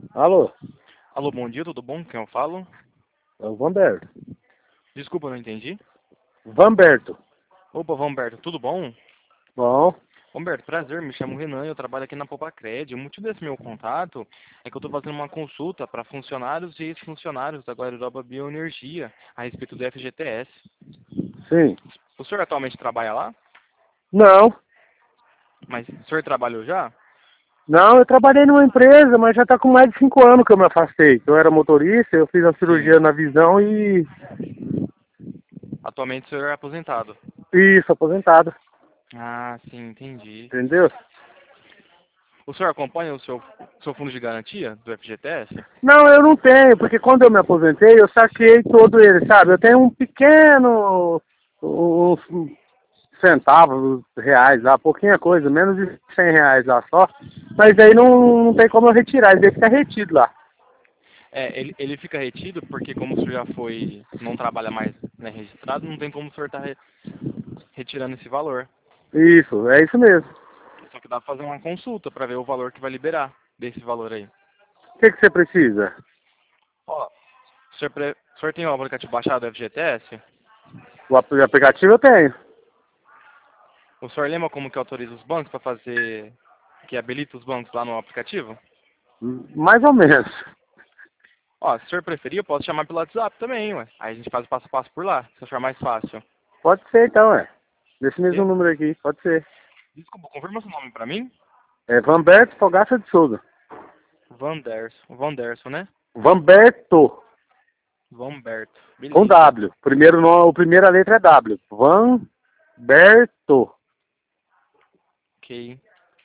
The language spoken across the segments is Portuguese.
Alô, Alô, bom dia, tudo bom? Quem eu falo? é o Vamberto. Desculpa, não entendi. Vamberto. Opa, Vamberto, tudo bom? Bom, Vamberto, prazer, me chamo Renan, eu trabalho aqui na Popacred. O motivo desse meu contato é que eu estou fazendo uma consulta para funcionários e ex-funcionários da Guariroba Bioenergia a respeito do FGTS. sim. O senhor atualmente trabalha lá? Não, Mas o senhor trabalhou já? não, eu trabalhei numa empresa, mas já tá com mais de 5 anos que eu me afastei. Eu era motorista, eu fiz a Sim. cirurgia na visão e Atualmente o senhor é aposentado. isso, aposentado. Ah, sim, entendi. Entendeu? O senhor acompanha o seu fundo de garantia do FGTS? Não, eu não tenho, porque quando eu me aposentei, eu saquei todo ele, sabe? Eu tenho um pequeno, uns centavos, reais lá, pouquinha coisa, menos de 100 reais lá só. Mas aí não tem como eu retirar, ele fica retido lá. É, ele fica retido porque como o senhor já foi, não trabalha mais, né, registrado, não tem como o senhor estar retirando esse valor. Isso, é isso mesmo. Só que dá pra fazer uma consulta para ver o valor que vai liberar desse valor aí. O que você precisa? Ó, o senhor tem o aplicativo baixado do FGTS? O aplicativo eu tenho. O senhor lembra como que autoriza os bancos para fazer, que habilita os bancos lá no aplicativo? Mais ou menos. Ó, se o senhor preferir, eu posso chamar pelo WhatsApp também, ué. Aí a gente faz o passo a passo por lá, se achar mais fácil. Pode ser então, é. Nesse mesmo E? número aqui, pode ser. Desculpa, confirma seu nome para mim? É Vamberto Fogaça de Souza. Vanderson, né? Vamberto, Vamberto. com Beleza. W. Primeiro nome, a primeira letra é W. Vamberto. Ok.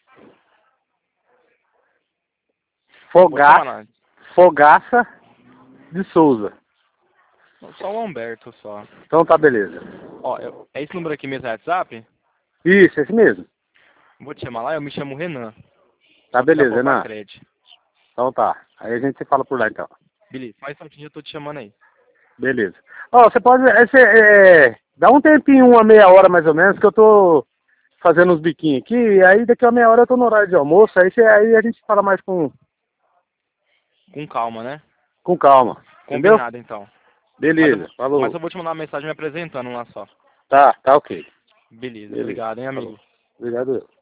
Pode chamar Fogaça, lá. Fogaça de Souza. Só o Humberto, só. Então tá, beleza. Ó, é esse número aqui mesmo, é WhatsApp? Isso, esse mesmo. Vou te chamar lá, eu me chamo Renan. Tá, Aqui da beleza, Renan. Popacred. Então tá. Aí a gente se fala por lá então. Beleza, faz um eu tô te chamando aí. Beleza. Ó, você pode. Dá um tempinho, uma meia hora mais ou menos, que eu tô fazendo uns biquinhos aqui, e aí daqui a meia hora eu tô no horário de almoço, aí a gente fala mais Com calma, né? com calma. Entendeu? Combinado, então. Beleza, Mas falou. eu vou te mandar uma mensagem me apresentando lá só. Tá ok. Beleza, Beleza, obrigado, hein, falou. amigo. Obrigado eu.